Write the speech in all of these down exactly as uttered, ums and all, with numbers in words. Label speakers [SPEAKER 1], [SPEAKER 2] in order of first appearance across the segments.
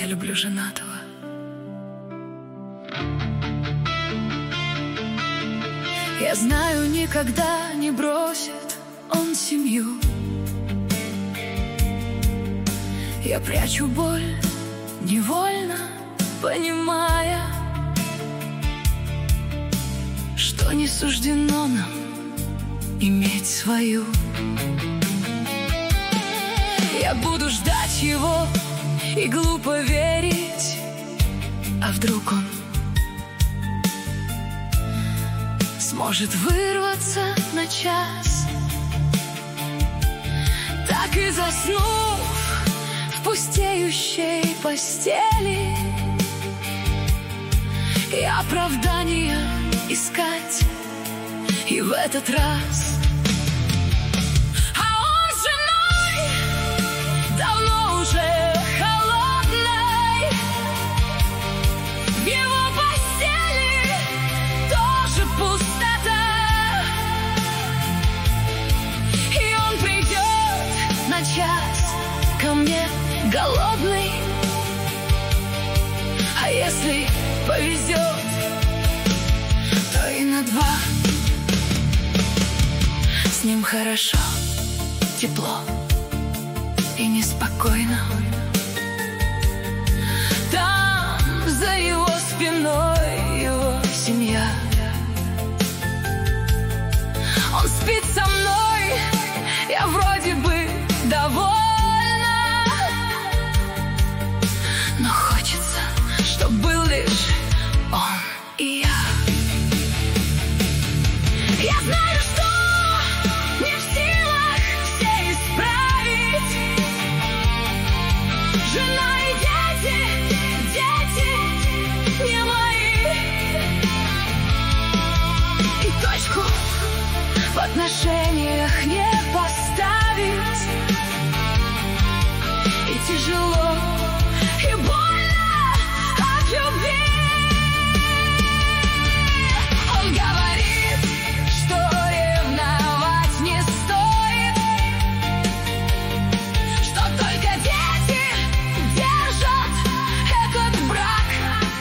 [SPEAKER 1] люблю женатого. Я знаю, никогда не бросит он семью. Я прячу боль, невольно понимая, что не суждено нам иметь свою. Я буду ждать его и глупо верить, а вдруг он сможет вырваться на час, так и заснув в пустеющей постели, и оправдания искать и в этот раз. А он с женой давно уже холодной, в его постели тоже пустота, и он придет на час ко мне голодный, а если повезет, то и на два. С ним хорошо, тепло и неспокойно. Там за его спиной его семья. Он спит со мной, я вроде бы довольна, но хочется, чтоб был лишь он и я. Я знаю, что не в силах все исправить. Жена и дети, дети не мои. И точку в отношениях не поставить. И тяжело, и больно от любви. Он говорит, что ревновать не стоит, что только дети держат этот брак.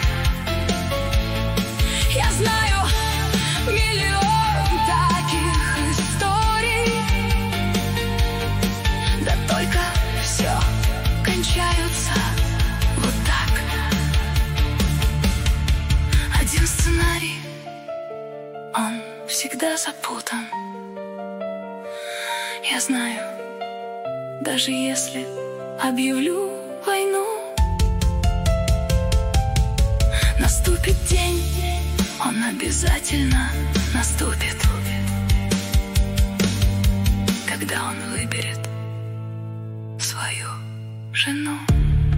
[SPEAKER 1] Я знаю миллион таких историй, да только все кончаются вот так. Один сценарий, он всегда запутан. Я знаю, даже если объявлю войну, наступит день, он обязательно наступит, когда он выберет свою жену.